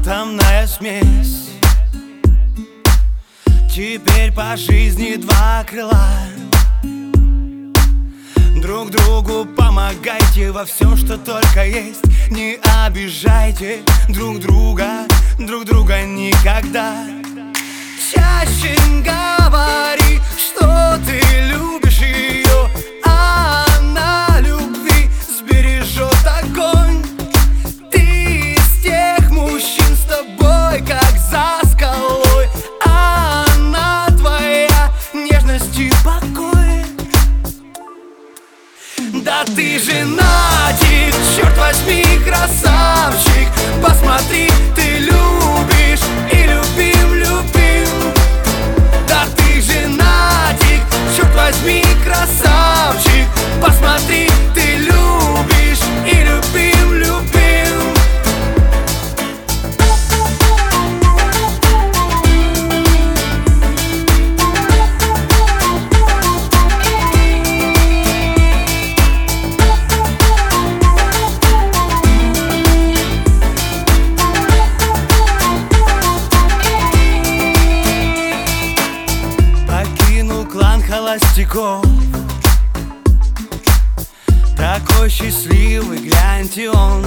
атомная смесь. Теперь по жизни два крыла. Друг другу помогайте во всем, что только есть. Не обижайте друг друга никогда. Чаще говори, что ты любишь ее, а она любви сбережет огонь. Ты из тех мужчин, с тобой как за скалой, а она твоя нежность и покой. Да ты женатик, черт возьми, красавчик. Посмотри, ты любишь и любим. Да ты женатик, черт возьми, красавчик. Посмотри, ты любишь и любим. Клан холостяков, такой счастливый, гляньте он.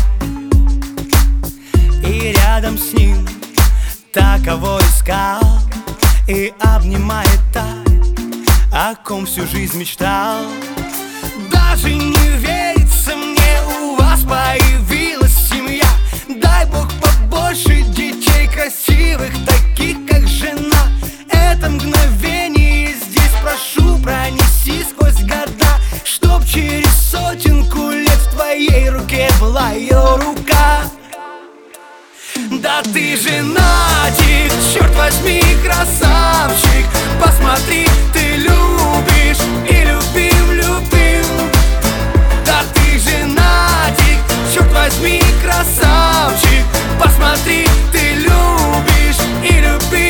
И рядом с ним та, кого искал, и обнимает та, о ком всю жизнь мечтал. Даже не верится мне, у вас появилась семья. Дай Бог побольше детей красивых, таких как жена. Это мгновение здесь, прошу, пронеси сквозь года, чтоб через сотенку лет в твоей руке была ее рука. Да ты женатик, черт возьми, красавчик. Посмотри, ты любишь и любим. Да ты женатик, черт возьми, красавчик. Посмотри, ты любишь и любим.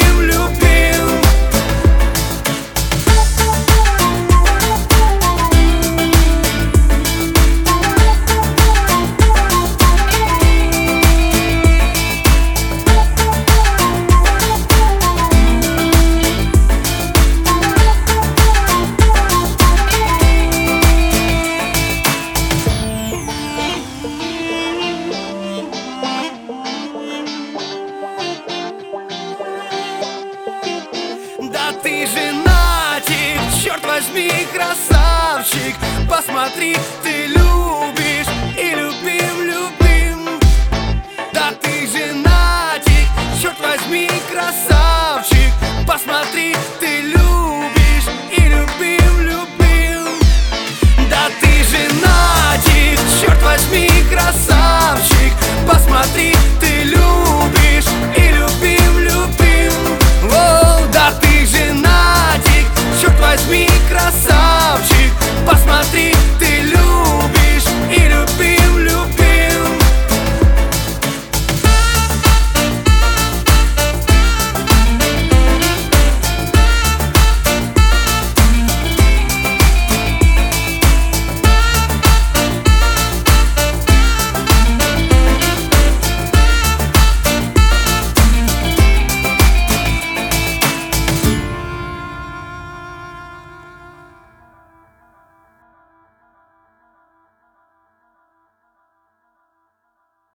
Да ты женатик, черт возьми, красавчик. Посмотри, ты любишь и любим. Да ты женатик, черт возьми, красавчик. Посмотри, ты любишь и любим. Да ты женатик, черт возьми, красавчик. Посмотри, ты любишь.